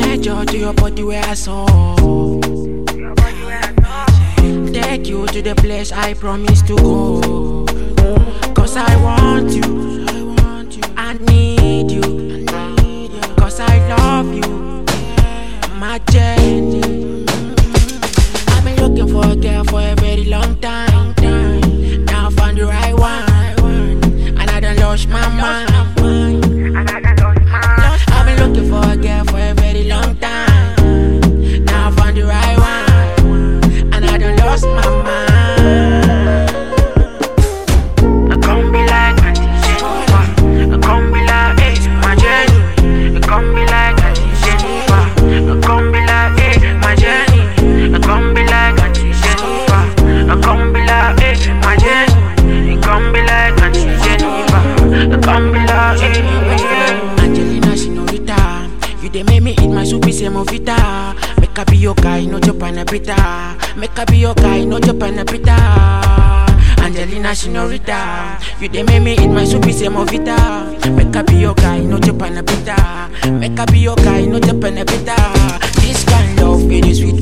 measure to your body where I saw. Take you to the place I promise to go. Cause I want you, I need you, cause I love you, my Jenny. I've been looking for a girl for a very long time. Now I found the right one, and I done lost my mind. I've been looking for a girl for a very long time. Now I found the right one, and I done lost my mind. I come be like Auntie Jennifer. I come be like my Jenny. I come be like Auntie Jennifer. I come be like my Jenny. I come be like Auntie Jennifer. I come be like my Jenny. I come be like Auntie Jennifer. I come be like my Jenny. Angelina, señorita, you dey make me eat my soup, say movita. Make I be your guy, not your panapita. Make I be your guy, not your panapita. Angelina, señorita, you dey make me eat my soup, say movita. Make I be your guy, not your panapita. Make I be your guy, not your panapita. This kind of love, it is sweet.